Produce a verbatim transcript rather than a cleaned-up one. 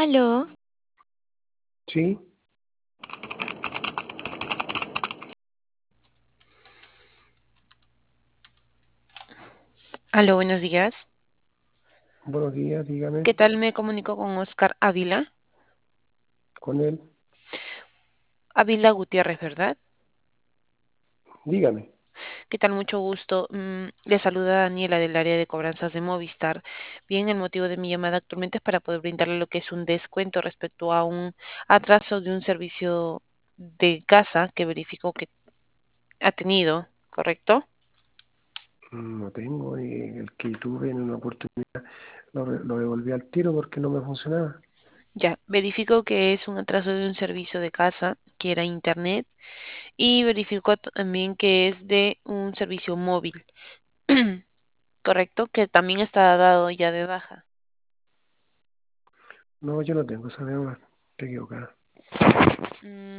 Aló, Sí, aló, buenos días. buenos días, dígame, ¿Qué tal? Me comunico con Oscar Ávila. con él, Ávila Gutiérrez, ¿verdad? dígame. ¿Qué tal? Mucho gusto. Mm, le saluda Daniela del área de cobranzas de Movistar. Bien, el motivo de mi llamada actualmente es para poder brindarle lo que es un descuento respecto a un atraso de un servicio de casa que verificó que ha tenido, ¿correcto? Mm, No tengo, y el que tuve en una oportunidad lo, re- lo devolví al tiro porque no me funcionaba. Ya, verificó que es un atraso de un servicio de casa, que era internet, y verificó también que es de un servicio móvil. Correcto, que también está dado ya de baja. No, yo no tengo esa deuda, te equivocada. Mm,